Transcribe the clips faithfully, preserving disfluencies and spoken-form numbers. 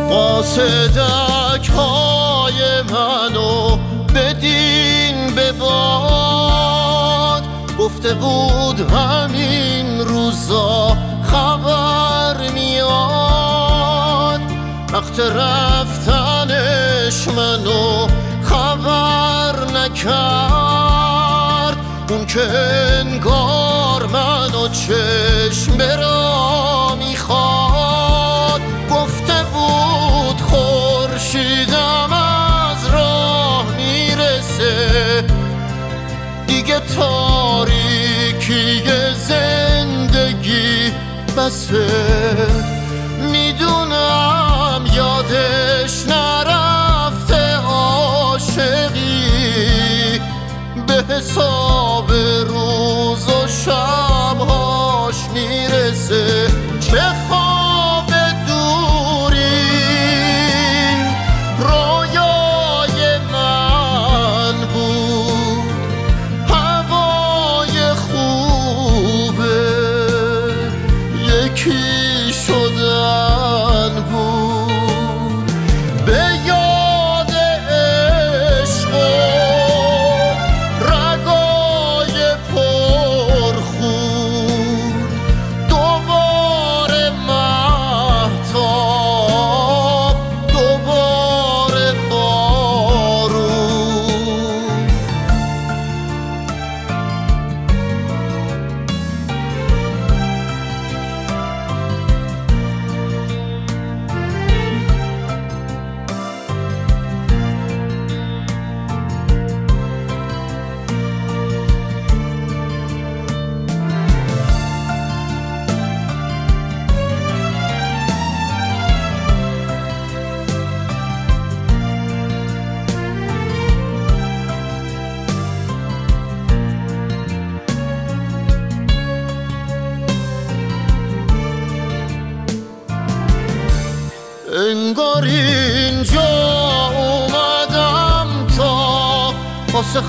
قاصدک های منو بدین به باد، گفته بود همین روزا خبر میاد. وقت رفتنش منو خبر نکرد، اون که انگار منو چشم برا میخواد. گفته بود خورشیدم از راه میرسه، دیگه تاریکی زندگی بسه. میدونم یادش نرفته عاشقی، به حساب روز و شبهاش میرسه. چه خواب دوری رویای من بود، هوای خوبه یکی شدن بود. به یاد عشق و رگای پرخون، دوباره مهتاب، دوباره بارون. انگار اینجا اومدم تا واسه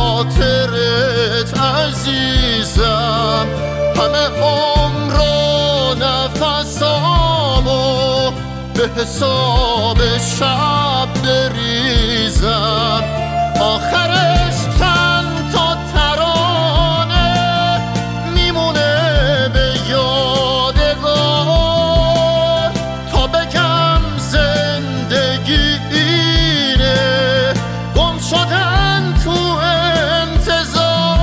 خاطرت عزیزم، همه عمر و نفسامو به حساب شب بریزم. آخرش چند تا ترانه میمونه به یادگار، تا بگم زندگی اینه، گم شدن تو انتظار.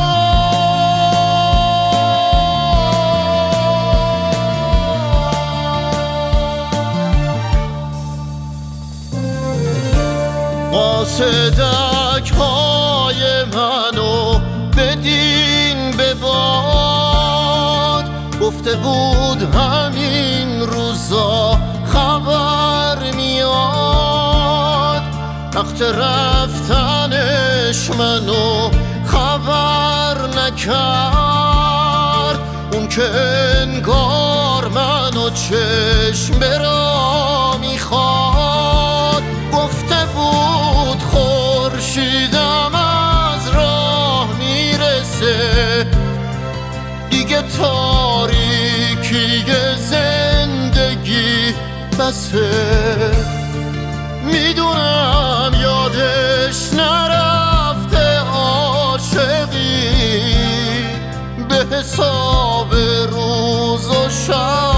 قاصدک های منو بدین به باد، گفته بود همین روزا خبر میاد. وقت رفتنش منو خبر نکرد، اون که انگار منو چشم برا میخواد. گفته بود خورشیدم از راه میرسه، دیگه تاریکی زندگی بسه. میدونم یادش نرفته عاشقی، به حساب روز و شب